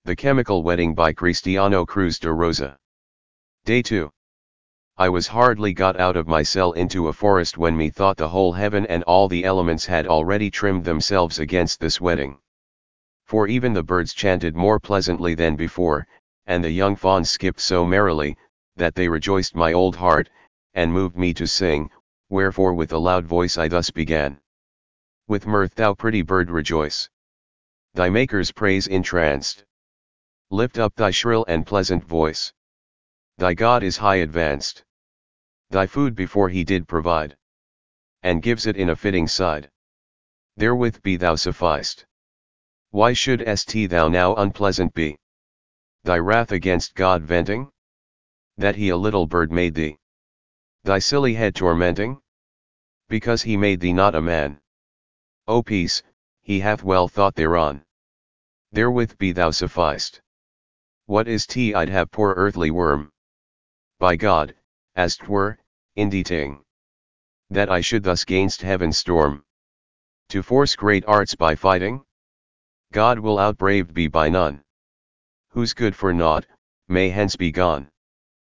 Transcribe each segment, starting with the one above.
The Chemical Wedding by Cristiano Cruz de Rosa. Day 2. I was hardly got out of my cell into a forest when methought the whole heaven and all the elements had already trimmed themselves against this wedding. For even the birds chanted more pleasantly than before, and the young fawns skipped so merrily, that they rejoiced my old heart, and moved me to sing, wherefore with a loud voice I thus began. With mirth thou pretty bird rejoice. Thy Maker's praise entranced. Lift up thy shrill and pleasant voice. Thy God is high advanced. Thy food before he did provide, and gives it in a fitting side. Therewith be thou sufficed. Why shouldst thou now unpleasant be? Thy wrath against God venting? That he a little bird made thee? Thy silly head tormenting? Because he made thee not a man. O peace, he hath well thought thereon. Therewith be thou sufficed. What is I'd have poor earthly worm? By God, as 'twere, indeed, that I should thus gainst heaven storm, to force great arts by fighting? God will outbraved be by none. Who's good for naught, may hence be gone.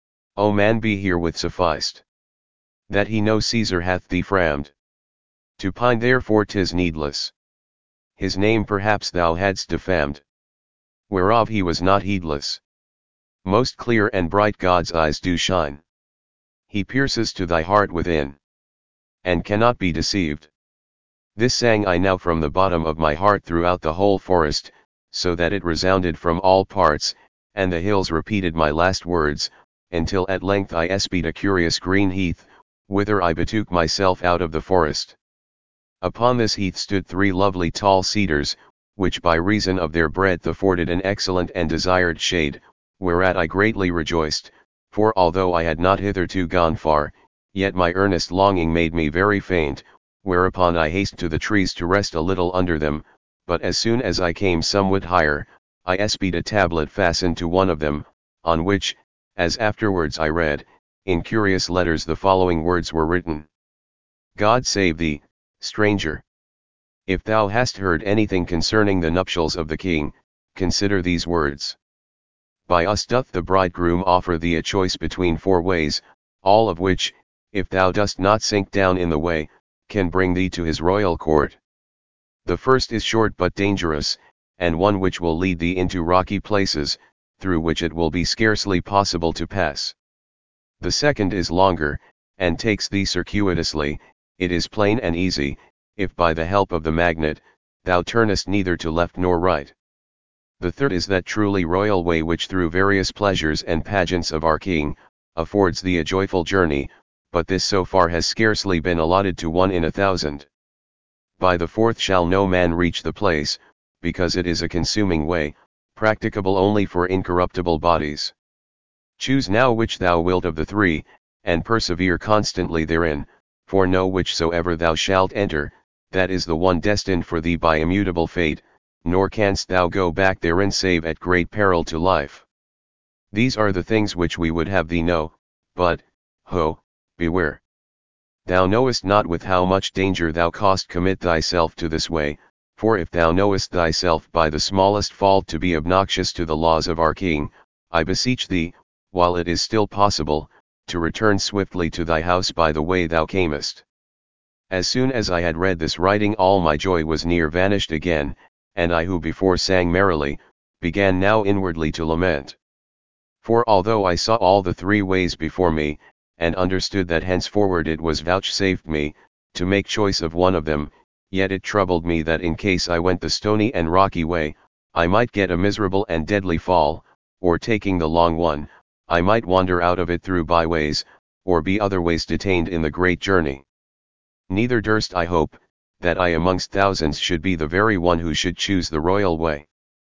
O man, be herewith sufficed, that he no Caesar hath thee framed. To pine therefore 'tis needless. His name perhaps thou hadst defamed, whereof he was not heedless. Most clear and bright God's eyes do shine. He pierces to thy heart within, and cannot be deceived. This sang I now from the bottom of my heart throughout the whole forest, so that it resounded from all parts, and the hills repeated my last words, until at length I espied a curious green heath, whither I betook myself out of the forest. Upon this heath stood 3 lovely tall cedars, which by reason of their breadth afforded an excellent and desired shade, whereat I greatly rejoiced, for although I had not hitherto gone far, yet my earnest longing made me very faint, whereupon I hastened to the trees to rest a little under them, but as soon as I came somewhat higher, I espied a tablet fastened to one of them, on which, as afterwards I read, in curious letters the following words were written. God save thee, stranger. If thou hast heard anything concerning the nuptials of the king, consider these words. By us doth the bridegroom offer thee a choice between 4 ways, all of which, if thou dost not sink down in the way, can bring thee to his royal court. The first is short but dangerous, and one which will lead thee into rocky places, through which it will be scarcely possible to pass. The second is longer, and takes thee circuitously. It is plain and easy, if by the help of the magnet, thou turnest neither to left nor right. The third is that truly royal way which through various pleasures and pageants of our king, affords thee a joyful journey, but this so far has scarcely been allotted to 1 in 1,000. By the fourth shall no man reach the place, because it is a consuming way, practicable only for incorruptible bodies. Choose now which thou wilt of the 3, and persevere constantly therein, for know whichsoever thou shalt enter, that is the one destined for thee by immutable fate, nor canst thou go back therein save at great peril to life. These are the things which we would have thee know, but, ho, beware. Thou knowest not with how much danger thou cost commit thyself to this way, for if thou knowest thyself by the smallest fault to be obnoxious to the laws of our king, I beseech thee, while it is still possible, to return swiftly to thy house by the way thou camest. As soon as I had read this writing all my joy was near vanished again, and I who before sang merrily, began now inwardly to lament. For although I saw all the 3 ways before me, and understood that henceforward it was vouchsafed me, to make choice of one of them, yet it troubled me that in case I went the stony and rocky way, I might get a miserable and deadly fall, or taking the long one, I might wander out of it through byways, or be otherways detained in the great journey. Neither durst I hope, that I amongst thousands should be the very one who should choose the royal way.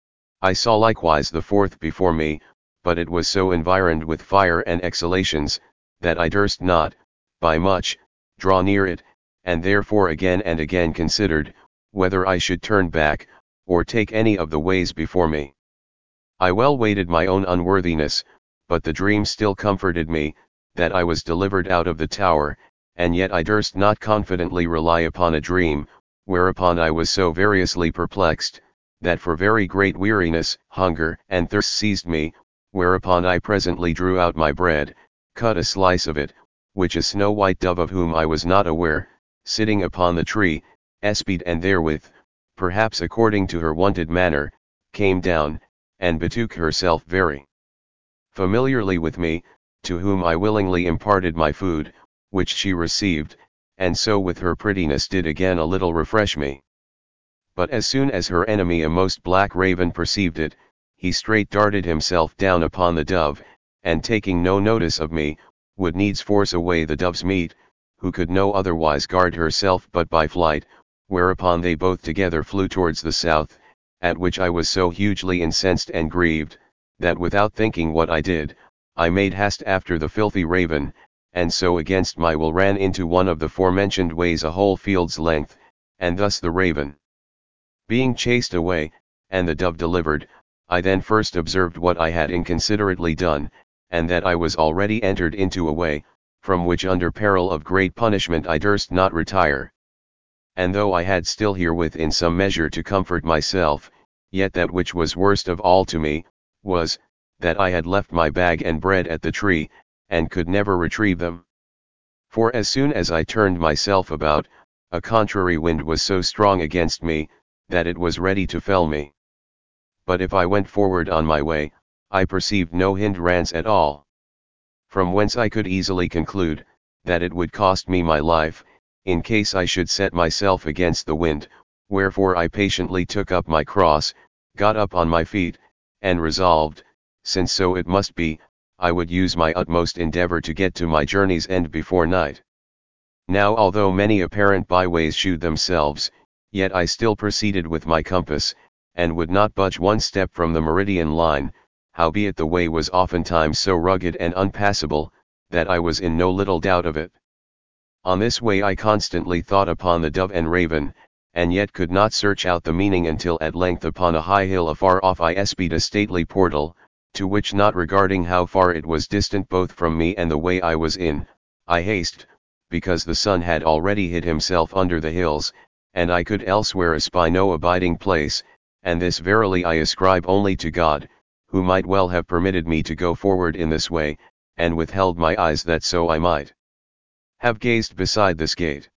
I saw likewise the fourth before me, but it was so environed with fire and exhalations, that I durst not, by much, draw near it, and therefore again and again considered, whether I should turn back, or take any of the ways before me. I well weighted my own unworthiness, but the dream still comforted me, that I was delivered out of the tower, and yet I durst not confidently rely upon a dream, whereupon I was so variously perplexed, that for very great weariness, hunger, and thirst seized me, whereupon I presently drew out my bread, cut a slice of it, which a snow-white dove of whom I was not aware, sitting upon the tree, espied and therewith, perhaps according to her wonted manner, came down, and betook herself very familiarly with me, to whom I willingly imparted my food, which she received, and so with her prettiness did again a little refresh me. But as soon as her enemy a most black raven perceived it, he straight darted himself down upon the dove, and taking no notice of me, would needs force away the dove's meat, who could no otherwise guard herself but by flight, whereupon they both together flew towards the south, at which I was so hugely incensed and grieved, that without thinking what I did, I made haste after the filthy raven, and so against my will ran into one of the forementioned ways a whole field's length, and thus the raven being chased away, and the dove delivered, I then first observed what I had inconsiderately done, and that I was already entered into a way, from which under peril of great punishment I durst not retire. And though I had still herewith in some measure to comfort myself, yet that which was worst of all to me, was, that I had left my bag and bread at the tree, and could never retrieve them. For as soon as I turned myself about, a contrary wind was so strong against me, that it was ready to fell me. But if I went forward on my way, I perceived no hindrance at all. From whence I could easily conclude, that it would cost me my life, in case I should set myself against the wind, wherefore I patiently took up my cross, got up on my feet, and resolved, since so it must be, I would use my utmost endeavor to get to my journey's end before night. Now although many apparent byways shewed themselves, yet I still proceeded with my compass, and would not budge one step from the meridian line, howbeit the way was oftentimes so rugged and unpassable, that I was in no little doubt of it. On this way I constantly thought upon the dove and raven, and yet could not search out the meaning until at length upon a high hill afar off I espied a stately portal, to which not regarding how far it was distant both from me and the way I was in, I hasted, because the sun had already hid himself under the hills, and I could elsewhere espy no abiding place, and this verily I ascribe only to God, who might well have permitted me to go forward in this way, and withheld my eyes that so I might have gazed beside this gate.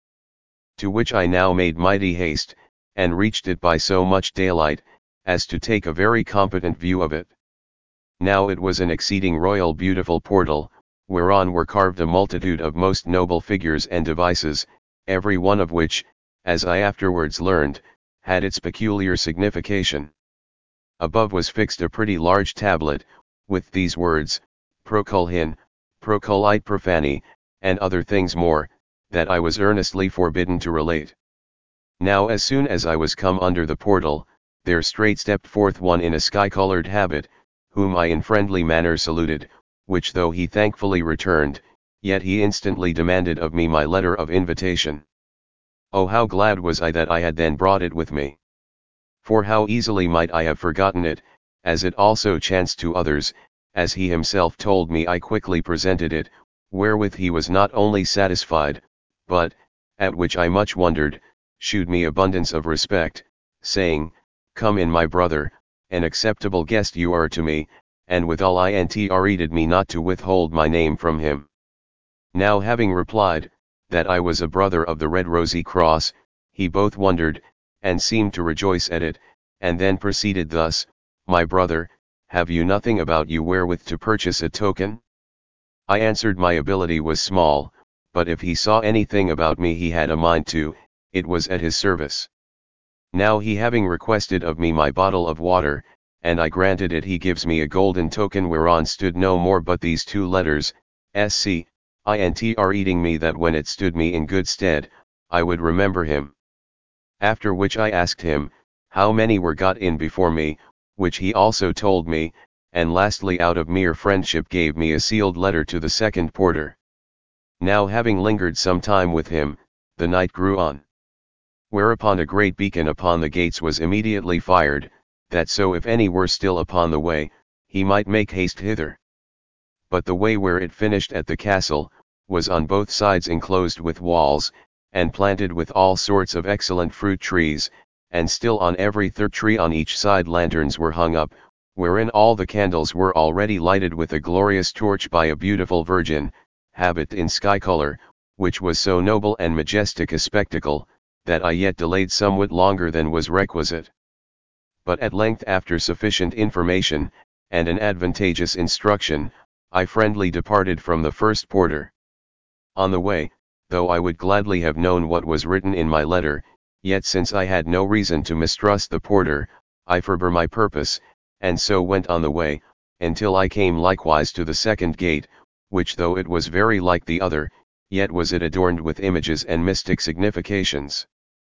To which I now made mighty haste, and reached it by so much daylight, as to take a very competent view of it. Now it was an exceeding royal beautiful portal, whereon were carved a multitude of most noble figures and devices, every one of which, as I afterwards learned, had its peculiar signification. Above was fixed a pretty large tablet, with these words, Proculhin, Proculite Profani, and other things more, that I was earnestly forbidden to relate. Now as soon as I was come under the portal, there straight stepped forth one in a sky-colored habit, whom I in friendly manner saluted, which though he thankfully returned, yet he instantly demanded of me my letter of invitation. Oh how glad was I that I had then brought it with me! For how easily might I have forgotten it, as it also chanced to others, as he himself told me I quickly presented it, wherewith he was not only satisfied, but, at which I much wondered, shewed me abundance of respect, saying, Come in my brother, an acceptable guest you are to me, and withal entreated me not to withhold my name from him. Now having replied, that I was a brother of the Red Rosy Cross, he both wondered, and seemed to rejoice at it, and then proceeded thus, My brother, have you nothing about you wherewith to purchase a token? I answered my ability was small, but if he saw anything about me he had a mind to, it was at his service. Now he having requested of me my bottle of water, and I granted it, he gives me a golden token whereon stood no more but these two letters, SC, entreating me that when it stood me in good stead, I would remember him. After which I asked him, how many were got in before me, which he also told me, and lastly out of mere friendship gave me a sealed letter to the second porter. Now having lingered some time with him, the night grew on. Whereupon a great beacon upon the gates was immediately fired, that so if any were still upon the way, he might make haste hither. But the way where it finished at the castle, was on both sides enclosed with walls, and planted with all sorts of excellent fruit trees, and still on every third tree on each side lanterns were hung up, wherein all the candles were already lighted with a glorious torch by a beautiful Virgin, habit in sky color, which was so noble and majestic a spectacle, that I yet delayed somewhat longer than was requisite. But at length, after sufficient information, and an advantageous instruction, I friendly departed from the first porter. On the way, though I would gladly have known what was written in my letter, yet since I had no reason to mistrust the porter, I forbore my purpose, and so went on the way, until I came likewise to the second gate, which though it was very like the other, yet was it adorned with images and mystic significations.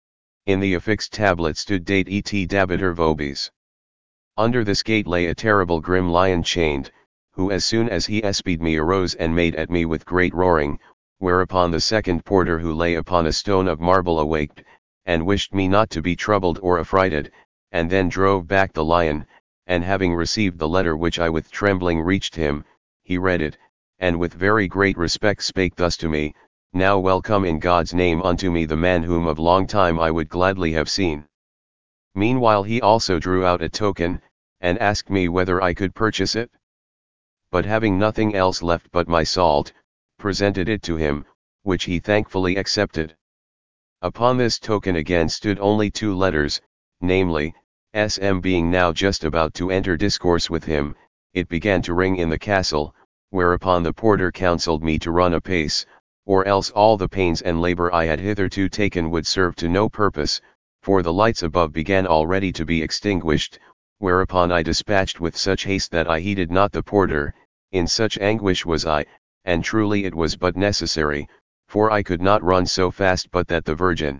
In the affixed tablet stood date et dabiter vobis. Under this gate lay a terrible grim lion chained, who as soon as he espied me arose and made at me with great roaring, whereupon the second porter who lay upon a stone of marble awaked, and wished me not to be troubled or affrighted, and then drove back the lion, and having received the letter which I with trembling reached him, he read it, and with very great respect spake thus to me, Now welcome in God's name unto me the man whom of long time I would gladly have seen. Meanwhile he also drew out a token, and asked me whether I could purchase it. But having nothing else left but my salt, presented it to him, which he thankfully accepted. Upon this token again stood only 2 letters, namely, SM. Being now just about to enter discourse with him, it began to ring in the castle, whereupon the porter counselled me to run apace, or else all the pains and labor I had hitherto taken would serve to no purpose, for the lights above began already to be extinguished, whereupon I dispatched with such haste that I heeded not the porter, in such anguish was I, and truly it was but necessary, for I could not run so fast but that the Virgin,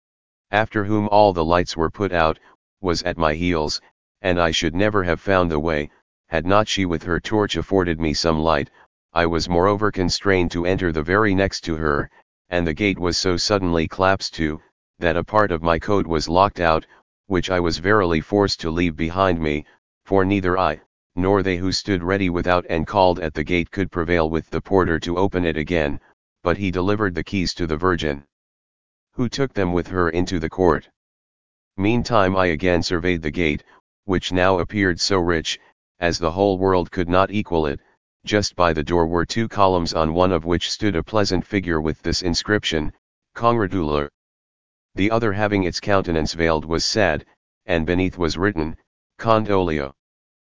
after whom all the lights were put out, was at my heels, and I should never have found the way, had not she with her torch afforded me some light. I was moreover constrained to enter the very next to her, and the gate was so suddenly clapped to, that a part of my coat was locked out, which I was verily forced to leave behind me, for neither I, nor they who stood ready without and called at the gate could prevail with the porter to open it again, but he delivered the keys to the Virgin, who took them with her into the court. Meantime I again surveyed the gate, which now appeared so rich, as the whole world could not equal it. Just by the door were 2 columns, on one of which stood a pleasant figure with this inscription, Congratulor. The other having its countenance veiled was sad, and beneath was written, Condolio.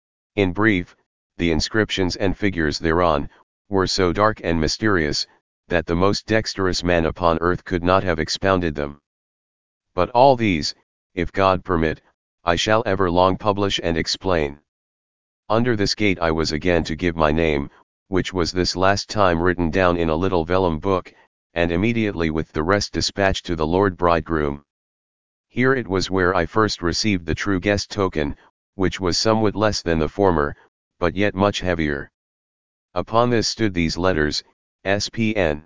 In brief, the inscriptions and figures thereon, were so dark and mysterious, that the most dexterous man upon earth could not have expounded them. But all these, if God permit, I shall ever long publish and explain. Under this gate I was again to give my name, which was this last time written down in a little vellum book, and immediately with the rest dispatched to the Lord Bridegroom. Here it was where I first received the true guest token, which was somewhat less than the former, but yet much heavier. Upon this stood these letters, SPN.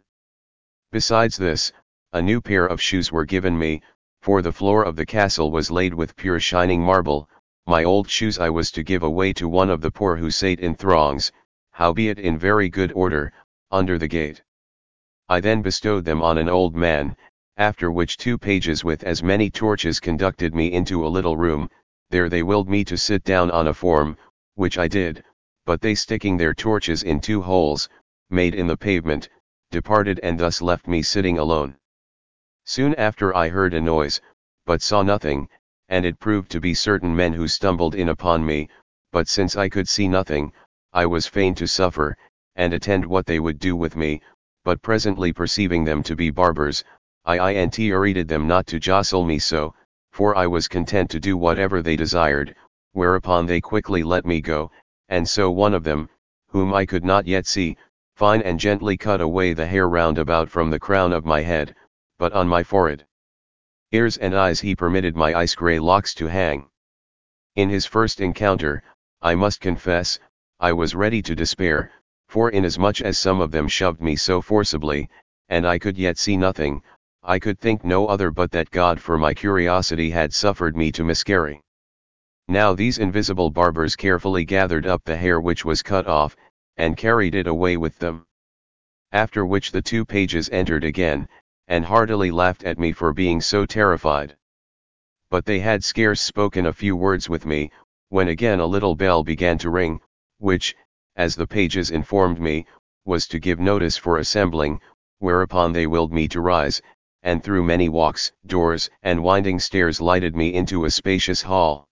Besides this, a new pair of shoes were given me, for the floor of the castle was laid with pure shining marble. My old shoes I was to give away to one of the poor who sate in throngs, howbeit in very good order, under the gate. I then bestowed them on an old man, after which 2 pages with as many torches conducted me into a little room. There they willed me to sit down on a form, which I did, but they sticking their torches in 2 holes, made in the pavement, departed and thus left me sitting alone. Soon after I heard a noise, but saw nothing, and it proved to be certain men who stumbled in upon me, but since I could see nothing, I was fain to suffer, and attend what they would do with me, but presently perceiving them to be barbers, I entreated them not to jostle me so, for I was content to do whatever they desired, whereupon they quickly let me go, and so one of them, whom I could not yet see, fine and gently cut away the hair round about from the crown of my head, but on my forehead, ears and eyes he permitted my ice-grey locks to hang. In his first encounter, I must confess, I was ready to despair, for inasmuch as some of them shoved me so forcibly, and I could yet see nothing, I could think no other but that God for my curiosity had suffered me to miscarry. Now these invisible barbers carefully gathered up the hair which was cut off, and carried it away with them. After which the 2 pages entered again, and heartily laughed at me for being so terrified. But they had scarce spoken a few words with me, when again a little bell began to ring, which, as the pages informed me, was to give notice for assembling, whereupon they willed me to rise, and through many walks, doors, and winding stairs lighted me into a spacious hall.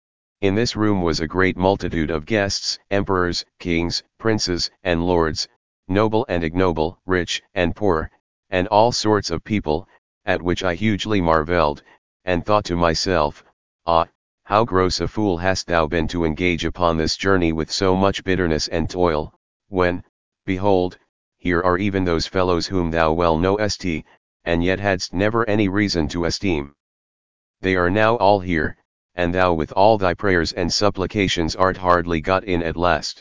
In this room was a great multitude of guests, emperors, kings, princes, and lords, noble and ignoble, rich and poor, and all sorts of people, at which I hugely marvelled, and thought to myself, ah, how gross a fool hast thou been to engage upon this journey with so much bitterness and toil, when, behold, here are even those fellows whom thou well knowest, and yet hadst never any reason to esteem. They are now all here, and thou with all thy prayers and supplications art hardly got in at last.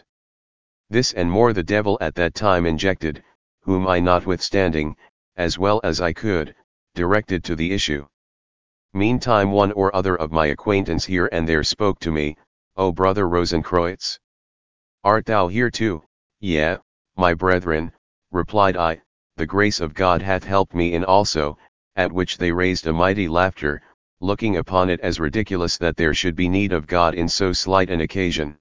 This and more the devil at that time injected, whom I notwithstanding, as well as I could, directed to the issue. Meantime one or other of my acquaintance here and there spoke to me, O brother Rosenkreutz, art thou here too? Yea, my brethren, replied I, the grace of God hath helped me in also, at which they raised a mighty laughter, looking upon it as ridiculous that there should be need of God in so slight an occasion.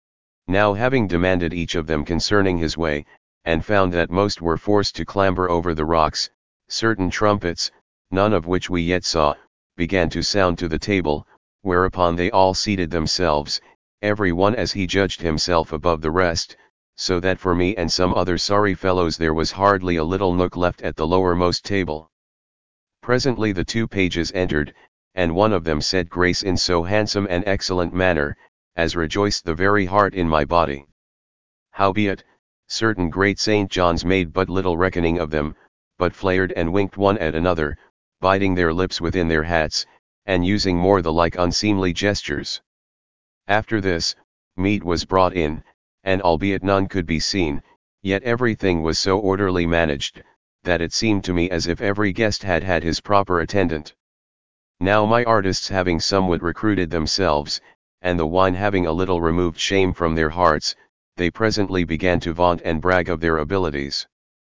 Now having demanded each of them concerning his way, and found that most were forced to clamber over the rocks, certain trumpets, none of which we yet saw, began to sound to the table, whereupon they all seated themselves, every one as he judged himself above the rest, so that for me and some other sorry fellows there was hardly a little nook left at the lowermost table. Presently the two pages entered, and one of them said grace in so handsome and excellent manner, as rejoiced the very heart in my body. Howbeit, certain great St. Johns made but little reckoning of them, but flared and winked one at another, biting their lips within their hats, and using more the like unseemly gestures. After this, meat was brought in, and albeit none could be seen, yet everything was so orderly managed, that it seemed to me as if every guest had had his proper attendant. Now my artists having somewhat recruited themselves, and the wine having a little removed shame from their hearts, they presently began to vaunt and brag of their abilities.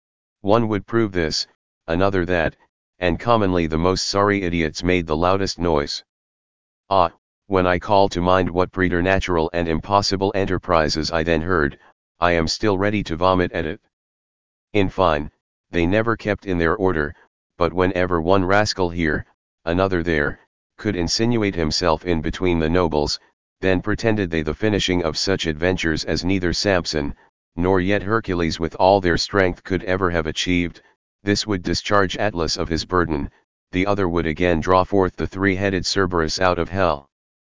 One would prove this, another that, and commonly the most sorry idiots made the loudest noise. Ah, when I call to mind what preternatural and impossible enterprises I then heard, I am still ready to vomit at it. In fine, they never kept in their order, but whenever one rascal here, another there, could insinuate himself in between the nobles, then pretended they the finishing of such adventures as neither Samson, nor yet Hercules with all their strength could ever have achieved. This would discharge Atlas of his burden, the other would again draw forth the three-headed Cerberus out of hell.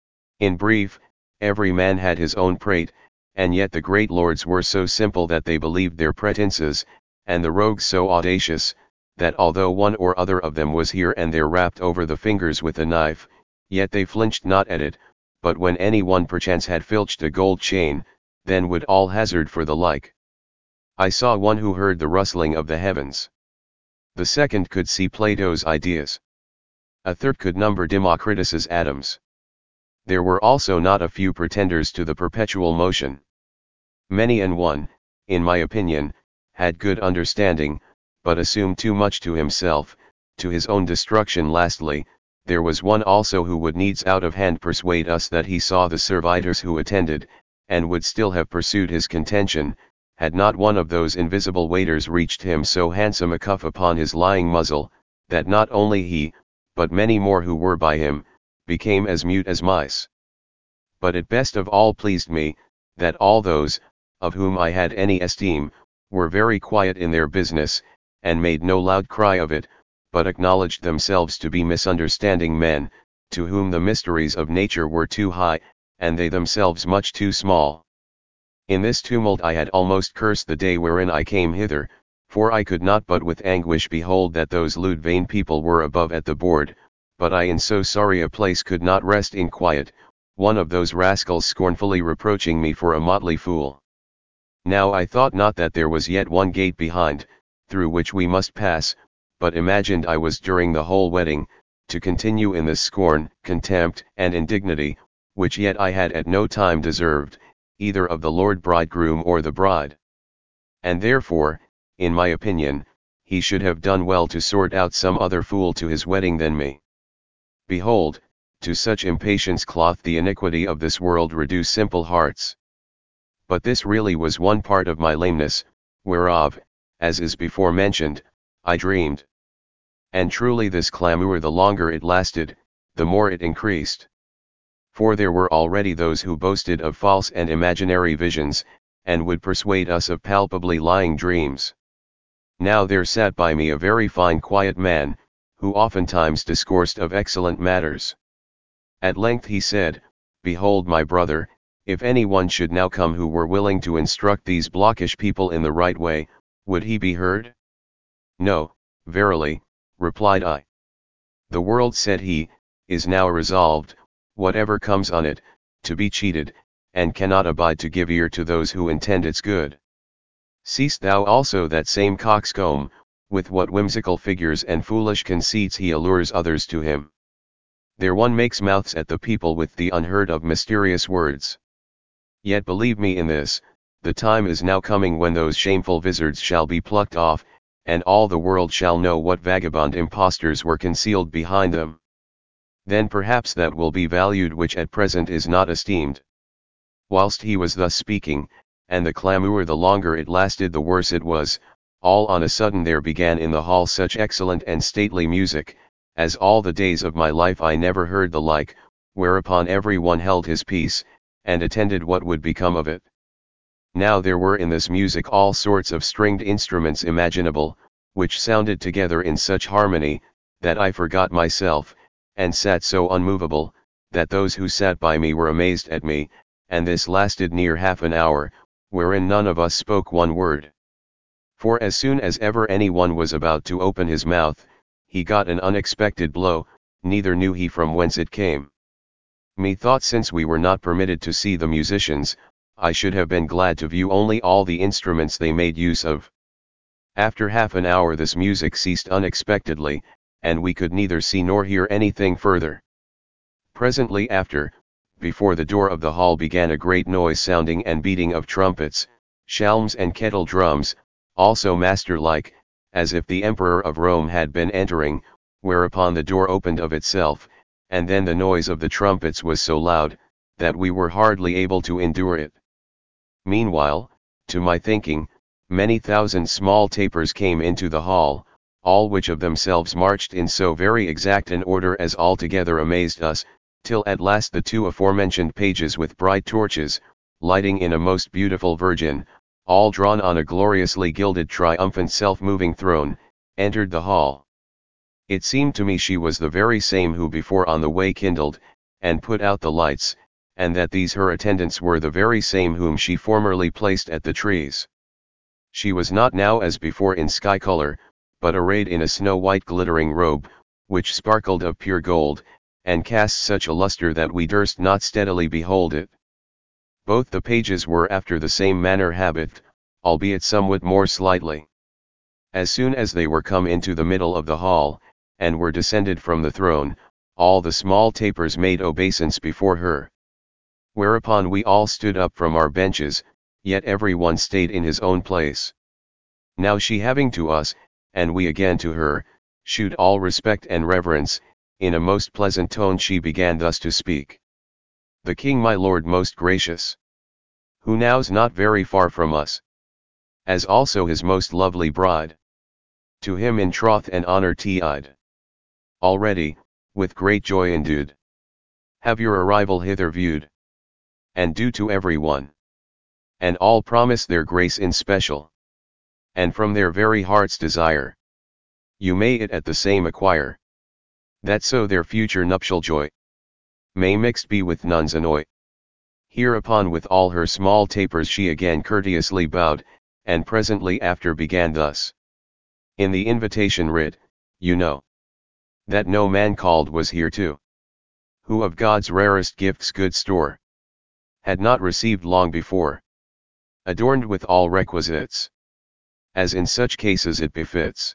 In brief, every man had his own prate, and yet the great lords were so simple that they believed their pretences, and the rogues so audacious, that although one or other of them was here and there rapped over the fingers with a knife, yet they flinched not at it, but when any one perchance had filched a gold chain, then would all hazard for the like. I saw one who heard the rustling of the heavens. The second could see Plato's ideas. A third could number Democritus's atoms. There were also not a few pretenders to the perpetual motion. Many an one, in my opinion, had good understanding, but assumed too much to himself, to his own destruction. Lastly, there was one also who would needs out of hand persuade us that he saw the servitors who attended, and would still have pursued his contention, had not one of those invisible waiters reached him so handsome a cuff upon his lying muzzle, that not only he, but many more who were by him, became as mute as mice. But it best of all pleased me, that all those, of whom I had any esteem, were very quiet in their business, and made no loud cry of it, but acknowledged themselves to be misunderstanding men, to whom the mysteries of nature were too high, and they themselves much too small. In this tumult I had almost cursed the day wherein I came hither, for I could not but with anguish behold that those lewd vain people were above at the board, but I in so sorry a place could not rest in quiet, one of those rascals scornfully reproaching me for a motley fool. Now I thought not that there was yet one gate behind, through which we must pass, but imagined I was during the whole wedding, to continue in this scorn, contempt, and indignity, which yet I had at no time deserved, either of the Lord bridegroom or the bride. And therefore, in my opinion, he should have done well to sort out some other fool to his wedding than me. Behold, to such impatience cloth the iniquity of this world reduce simple hearts. But this really was one part of my lameness, whereof, as is before mentioned, I dreamed. And truly this clamour the longer it lasted, the more it increased. For there were already those who boasted of false and imaginary visions, and would persuade us of palpably lying dreams. Now there sat by me a very fine quiet man, who oftentimes discoursed of excellent matters. At length he said, Behold my brother, if any one should now come who were willing to instruct these blockish people in the right way, would he be heard? No, verily, replied I. The world, said he, is now resolved, whatever comes on it, to be cheated, and cannot abide to give ear to those who intend its good. Seest thou also that same coxcomb, with what whimsical figures and foolish conceits he allures others to him? There one makes mouths at the people with the unheard of mysterious words. Yet believe me in this, the time is now coming when those shameful vizards shall be plucked off, and all the world shall know what vagabond impostors were concealed behind them. Then perhaps that will be valued which at present is not esteemed. Whilst he was thus speaking, and the clamour the longer it lasted the worse it was, all on a sudden there began in the hall such excellent and stately music, as all the days of my life I never heard the like, whereupon every one held his peace, and attended what would become of it. Now there were in this music all sorts of stringed instruments imaginable, which sounded together in such harmony, that I forgot myself, and sat so unmovable, that those who sat by me were amazed at me, and this lasted near half an hour, wherein none of us spoke one word. For as soon as ever any one was about to open his mouth, he got an unexpected blow, neither knew he from whence it came. Methought since we were not permitted to see the musicians, I should have been glad to view only all the instruments they made use of. After half an hour this music ceased unexpectedly, and we could neither see nor hear anything further. Presently after, before the door of the hall began a great noise sounding and beating of trumpets, shalms and kettle drums, also master-like, as if the Emperor of Rome had been entering, whereupon the door opened of itself, and then the noise of the trumpets was so loud, that we were hardly able to endure it. Meanwhile, to my thinking, many thousand small tapers came into the hall, all which of themselves marched in so very exact an order as altogether amazed us, till at last the two aforementioned pages with bright torches, lighting in a most beautiful Virgin, all drawn on a gloriously gilded triumphant self-moving throne, entered the hall. It seemed to me she was the very same who before on the way kindled, and put out the lights, and that these her attendants were the very same whom she formerly placed at the trees. She was not now as before in sky color, but arrayed in a snow-white glittering robe, which sparkled of pure gold, and cast such a lustre that we durst not steadily behold it. Both the pages were after the same manner habit, albeit somewhat more slightly. As soon as they were come into the middle of the hall, and were descended from the throne, all the small tapers made obeisance before her. Whereupon we all stood up from our benches, yet every one stayed in his own place. Now she having to us, and we again to her, shewed all respect and reverence, in a most pleasant tone she began thus to speak. The king my lord most gracious, who now's not very far from us, as also his most lovely bride, to him in troth and honor tied. Already, with great joy endued, have your arrival hither viewed, and do to every one, and all promise their grace in special, and from their very heart's desire, you may it at the same acquire, that so their future nuptial joy may mixed be with none's annoy. Hereupon with all her small tapers she again courteously bowed, and presently after began thus. In the invitation writ, you know, that no man called was here to, who of God's rarest gifts good store, had not received long before, adorned with all requisites, as in such cases it befits.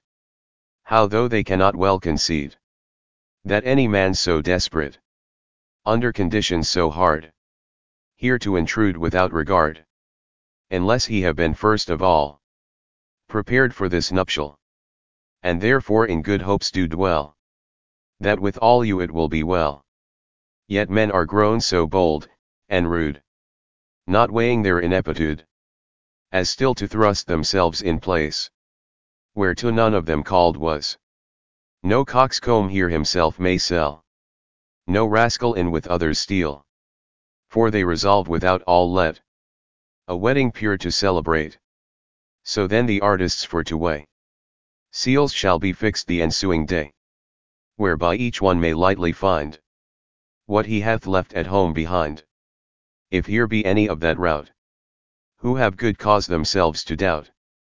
How though they cannot well concede, that any man so desperate, under conditions so hard, here to intrude without regard, unless he have been first of all prepared for this nuptial, and therefore in good hopes do dwell, that with all you it will be well. Yet men are grown so bold, and rude, not weighing their ineptitude, as still to thrust themselves in place, whereto none of them called was. No coxcomb here himself may sell, no rascal in with others steal. For they resolve without all let a wedding pure to celebrate. So then the artists for to weigh seals shall be fixed the ensuing day, whereby each one may lightly find what he hath left at home behind. If here be any of that rout, who have good cause themselves to doubt,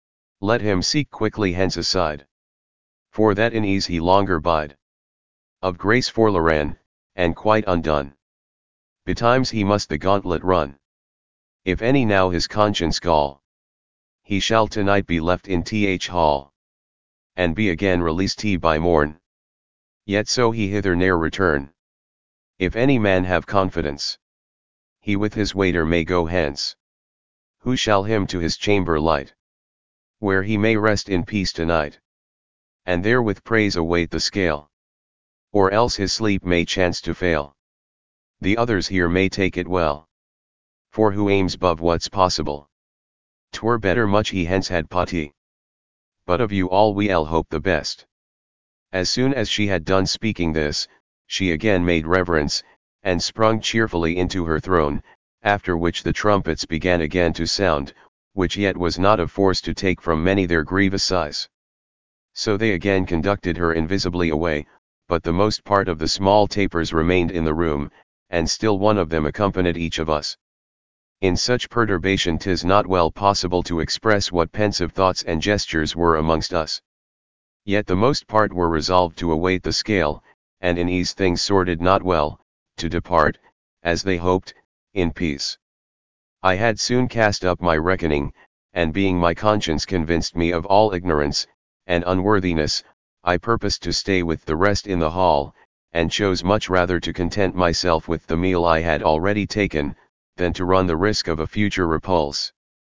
let him seek quickly hence aside, for that in ease he longer bide, of grace forlorn, and quite undone. Betimes he must the gauntlet run. If any now his conscience gall, he shall tonight be left in Th Hall, and be again released by morn. Yet so he hither ne'er return. If any man have confidence, he with his waiter may go hence, who shall him to his chamber light, where he may rest in peace tonight, and there with praise await the scale, or else his sleep may chance to fail. The others here may take it well, for who aims above what's possible, 'twere better much he hence had pati. But of you all we'll hope the best. As soon as she had done speaking this, she again made reverence, and sprung cheerfully into her throne, after which the trumpets began again to sound, which yet was not of force to take from many their grievous sighs. So they again conducted her invisibly away, but the most part of the small tapers remained in the room, and still one of them accompanied each of us. In such perturbation 'tis not well possible to express what pensive thoughts and gestures were amongst us. Yet the most part were resolved to await the scale, and in ease things sorted not well, to depart, as they hoped, in peace. I had soon cast up my reckoning, and being my conscience convinced me of all ignorance, and unworthiness, I purposed to stay with the rest in the hall, and chose much rather to content myself with the meal I had already taken, than to run the risk of a future repulse.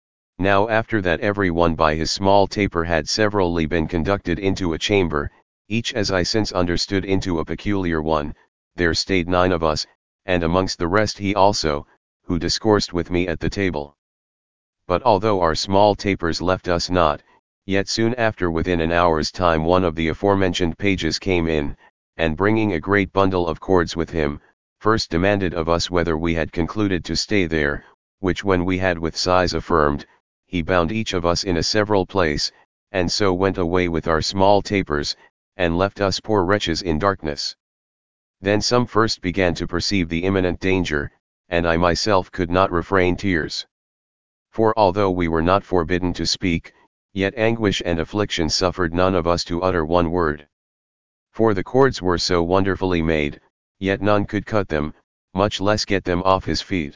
Now after that every one by his small taper had severally been conducted into a chamber, each as I since understood into a peculiar one, there stayed 9 of us, and amongst the rest he also, who discoursed with me at the table. But although our small tapers left us not, yet soon after within an hour's time one of the aforementioned pages came in, and bringing a great bundle of cords with him, first demanded of us whether we had concluded to stay there, which when we had with sighs affirmed, he bound each of us in a several place, and so went away with our small tapers, and left us poor wretches in darkness. Then some first began to perceive the imminent danger, and I myself could not refrain tears. For although we were not forbidden to speak, yet anguish and affliction suffered none of us to utter one word. For the cords were so wonderfully made, yet none could cut them, much less get them off his feet.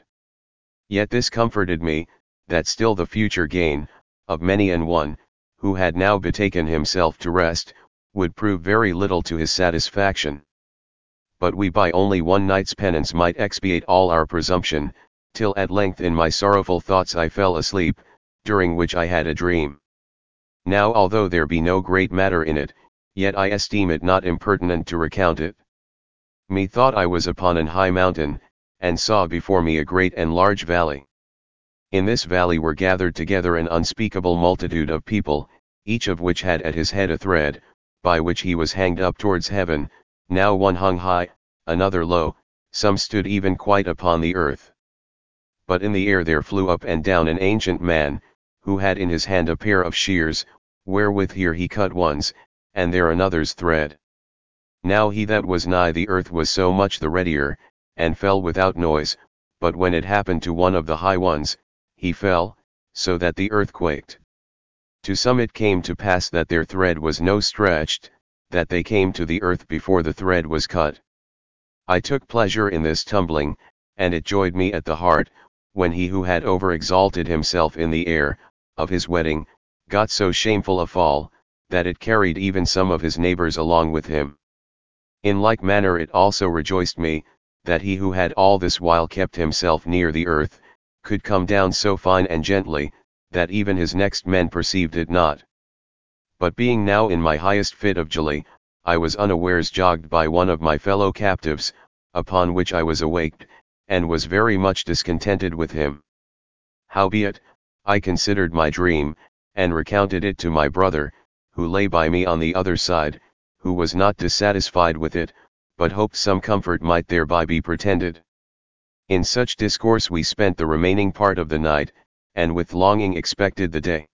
Yet this comforted me, that still the future gain, of many an one, who had now betaken himself to rest, would prove very little to his satisfaction. But we by only one night's penance might expiate all our presumption, till at length in my sorrowful thoughts I fell asleep, during which I had a dream. Now although there be no great matter in it, yet I esteem it not impertinent to recount it. Methought I was upon an high mountain, and saw before me a great and large valley. In this valley were gathered together an unspeakable multitude of people, each of which had at his head a thread, by which he was hanged up towards heaven, now one hung high, another low, some stood even quite upon the earth. But in the air there flew up and down an ancient man, who had in his hand a pair of shears, wherewith here he cut one's, and there another's thread. Now he that was nigh the earth was so much the readier, and fell without noise, but when it happened to one of the high ones, he fell, so that the earth quaked. To some it came to pass that their thread was no stretched, that they came to the earth before the thread was cut. I took pleasure in this tumbling, and it joyed me at the heart, when he who had over-exalted himself in the air, of his wedding, got so shameful a fall, that it carried even some of his neighbors along with him. In like manner it also rejoiced me, that he who had all this while kept himself near the earth, could come down so fine and gently, that even his next men perceived it not. But being now in my highest fit of joy, I was unawares jogged by one of my fellow captives, upon which I was awaked, and was very much discontented with him. Howbeit, I considered my dream, and recounted it to my brother, who lay by me on the other side, who was not dissatisfied with it, but hoped some comfort might thereby be pretended. In such discourse we spent the remaining part of the night, and with longing expected the day.